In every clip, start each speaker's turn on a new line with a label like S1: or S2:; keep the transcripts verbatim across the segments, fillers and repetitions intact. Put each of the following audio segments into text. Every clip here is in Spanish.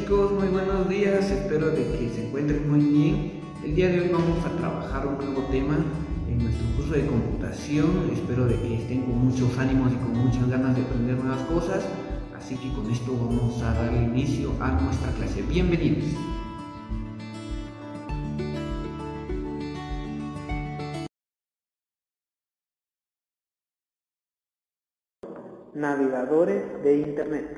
S1: chicos? Muy buenos días, espero de que se encuentren muy bien. El día de hoy vamos a trabajar un nuevo tema en nuestro curso de computación. Espero de que estén con muchos ánimos y con muchas ganas de aprender nuevas cosas. Así que con esto vamos a dar inicio a nuestra clase. Bienvenidos.
S2: Navegadores de Internet.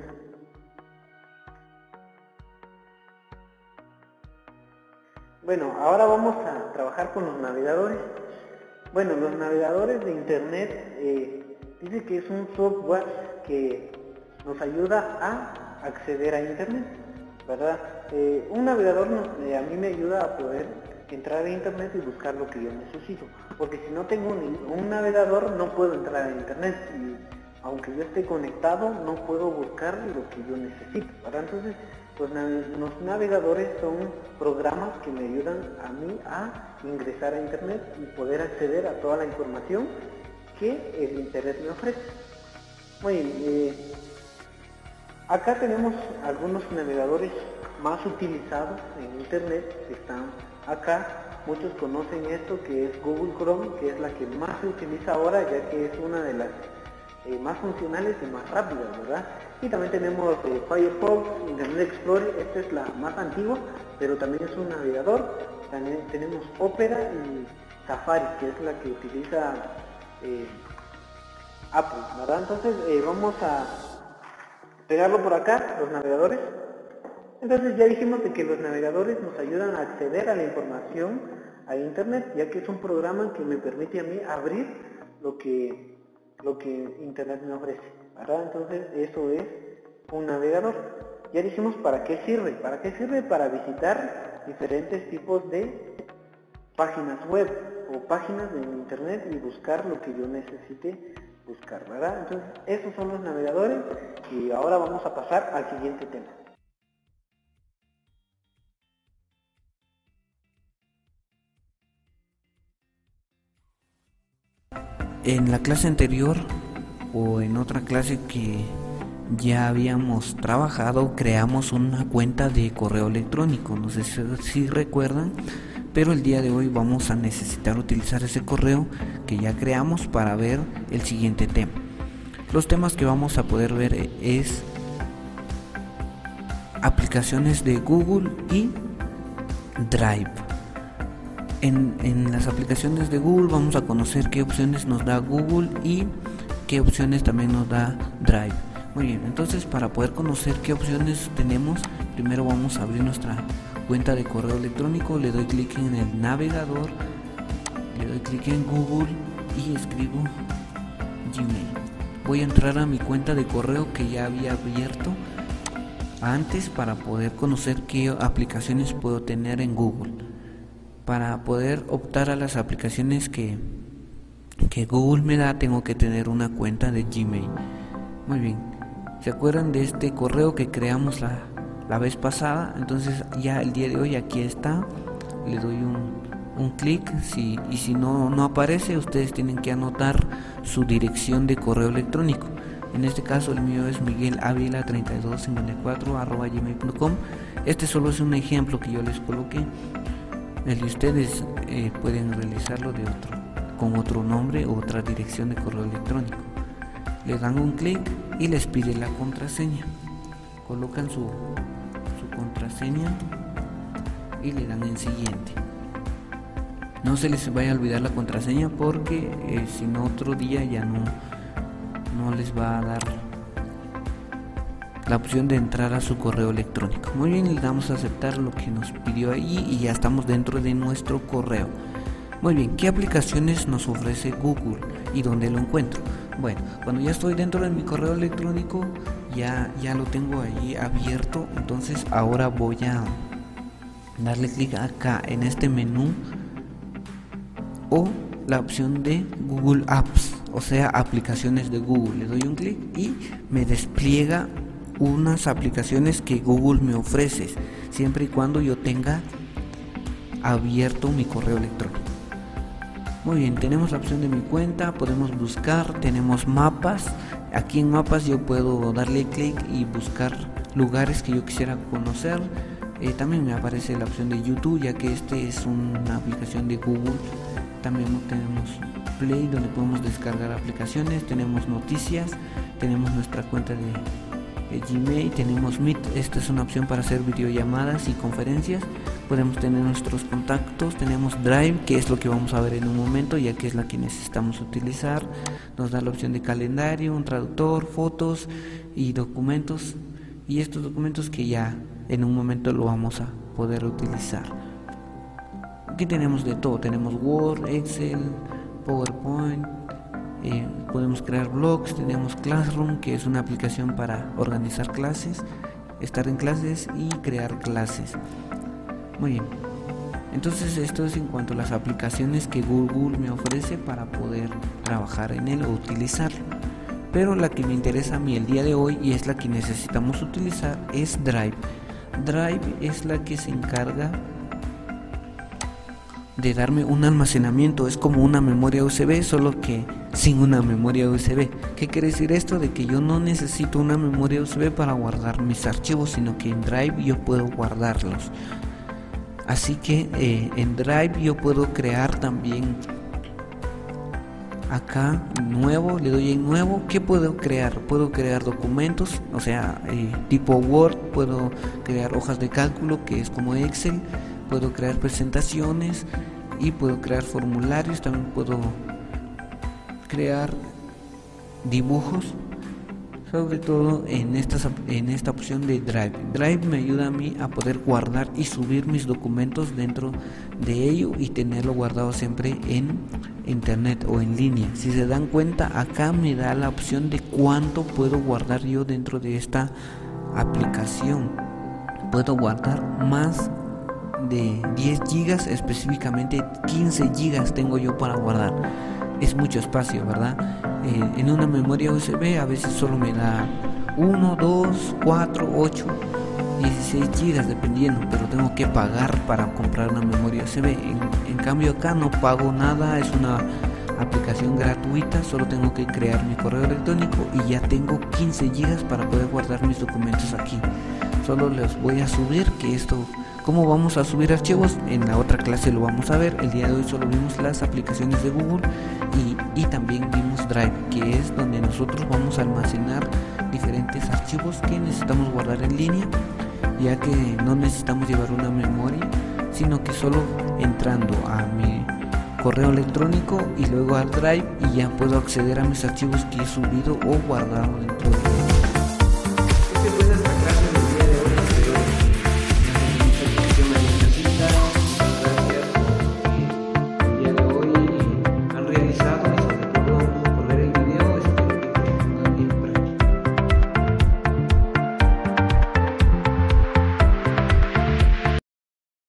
S2: Bueno, ahora vamos a trabajar con los navegadores. Bueno, los navegadores de Internet eh, dice que es un software que nos ayuda a acceder a Internet, ¿verdad? Eh, un navegador nos, eh, a mí me ayuda a poder entrar a Internet y buscar lo que yo necesito, porque si no tengo un, un navegador no puedo entrar a Internet y aunque yo esté conectado no puedo buscar lo que yo necesito, ¿verdad? Entonces los, los navegadores son programas que me ayudan a mí a ingresar a Internet y poder acceder a toda la información que el Internet me ofrece. Muy bien, eh, acá tenemos algunos navegadores más utilizados en Internet que están acá. Muchos conocen esto que es Google Chrome, que es la que más se utiliza ahora, ya que es una de las eh, más funcionales y más rápidas, ¿verdad? Y también tenemos eh, Firefox, Internet Explorer, esta es la más antigua, pero también es un navegador. También tenemos Opera y Safari, que es la que utiliza eh, Apple, ¿verdad? Entonces eh, vamos a pegarlo por acá, los navegadores. Entonces ya dijimos de que los navegadores nos ayudan a acceder a la información a Internet, ya que es un programa que me permite a mí abrir lo que, lo que Internet me ofrece, ¿verdad? Entonces eso es un navegador. Ya dijimos para qué sirve. ¿Para qué sirve? Para visitar diferentes tipos de páginas web o páginas de Internet y buscar lo que yo necesite buscar, ¿verdad? Entonces esos son los navegadores y ahora vamos a pasar al siguiente tema.
S3: En la clase anterior o en otra clase que ya habíamos trabajado, creamos una cuenta de correo electrónico, no sé si, si recuerdan, pero el día de hoy vamos a necesitar utilizar ese correo que ya creamos para ver el siguiente tema. Los temas que vamos a poder ver es aplicaciones de Google y Drive. En, en las aplicaciones de Google vamos a conocer qué opciones nos da Google y qué opciones también nos da Drive. Muy bien, entonces para poder conocer qué opciones tenemos, primero vamos a abrir nuestra cuenta de correo electrónico, le doy clic en el navegador, le doy clic en Google y escribo Gmail. Voy a entrar a mi cuenta de correo que ya había abierto antes para poder conocer qué aplicaciones puedo tener en Google. Para poder optar a las aplicaciones que, que Google me da, tengo que tener una cuenta de Gmail. Muy bien, ¿se acuerdan de este correo que creamos la, la vez pasada? Entonces ya el día de hoy aquí está, le doy un, un clic si, y si no, no aparece, ustedes tienen que anotar su dirección de correo electrónico. En este caso el mío es miguel avila treinta y dos cincuenta y cuatro arroba gmail punto com. Este solo es un ejemplo que yo les coloqué. El de ustedes eh, pueden realizarlo de otro, con otro nombre o otra dirección de correo electrónico. Le dan un clic y les pide la contraseña. Colocan su, su contraseña y le dan en siguiente. No se les vaya a olvidar la contraseña porque eh, si no otro día ya no, no les va a dar la opción de entrar a su correo electrónico. Muy bien, le damos a aceptar lo que nos pidió ahí y ya estamos dentro de nuestro correo. Muy bien, ¿qué aplicaciones nos ofrece Google y dónde lo encuentro? Bueno, cuando ya estoy dentro de mi correo electrónico, ya, ya lo tengo ahí abierto. Entonces ahora voy a darle clic acá en este menú o la opción de Google Apps, o sea, aplicaciones de Google. Le doy un clic y me despliega unas aplicaciones que Google me ofrece, siempre y cuando yo tenga abierto mi correo electrónico. Muy bien, tenemos la opción de mi cuenta, podemos buscar, tenemos mapas. Aquí en mapas yo puedo darle clic y buscar lugares que yo quisiera conocer. Eh, también me aparece la opción de YouTube, ya que este es una aplicación de Google. También tenemos Play, donde podemos descargar aplicaciones, tenemos noticias, tenemos nuestra cuenta de, de Gmail, tenemos Meet. Esta es una opción para hacer videollamadas y conferencias. Podemos tener nuestros contactos, tenemos Drive, que es lo que vamos a ver en un momento, ya que es la que necesitamos utilizar. Nos da la opción de calendario, un traductor, fotos y documentos, y estos documentos que ya en un momento lo vamos a poder utilizar. Aquí tenemos de todo, tenemos Word, Excel, PowerPoint, eh, podemos crear blogs, tenemos Classroom, que es una aplicación para organizar clases, estar en clases y crear clases. Muy bien, entonces esto es en cuanto a las aplicaciones que Google me ofrece para poder trabajar en él o utilizarlo. Pero la que me interesa a mí el día de hoy, y es la que necesitamos utilizar, es Drive. Drive es la que se encarga de darme un almacenamiento. Es como una memoria U S B, solo que sin una memoria U S B. ¿Qué quiere decir esto? De que yo no necesito una memoria U S B para guardar mis archivos, sino que en Drive yo puedo guardarlos. Así que eh, en Drive yo puedo crear también acá nuevo, le doy en nuevo. ¿Qué puedo crear? Puedo crear documentos, o sea, eh, tipo Word, puedo crear hojas de cálculo, que es como Excel, puedo crear presentaciones y puedo crear formularios, también puedo crear dibujos, sobre todo en, estas, en esta opción de Drive. Drive me ayuda a mí a poder guardar y subir mis documentos dentro de ello y tenerlo guardado siempre en internet o en línea. Si se dan cuenta, acá me da la opción de cuánto puedo guardar yo dentro de esta aplicación. Puedo guardar más de diez gigas, específicamente quince gigas tengo yo para guardar. Es mucho espacio, ¿verdad? Eh, en una memoria U S B a veces solo me da uno, dos, cuatro, ocho, dieciséis gigas dependiendo, pero tengo que pagar para comprar una memoria U S B. En, en cambio acá no pago nada, es una aplicación gratuita, solo tengo que crear mi correo electrónico y ya tengo quince gigas para poder guardar mis documentos aquí. Solo les voy a subir, que esto, ¿cómo vamos a subir archivos? En la otra clase lo vamos a ver. El día de hoy solo vimos las aplicaciones de Google y, y también vimos Drive, que es donde nosotros vamos a almacenar diferentes archivos que necesitamos guardar en línea, ya que no necesitamos llevar una memoria, sino que solo entrando a mi correo electrónico y luego al Drive y ya puedo acceder a mis archivos que he subido o guardado dentro de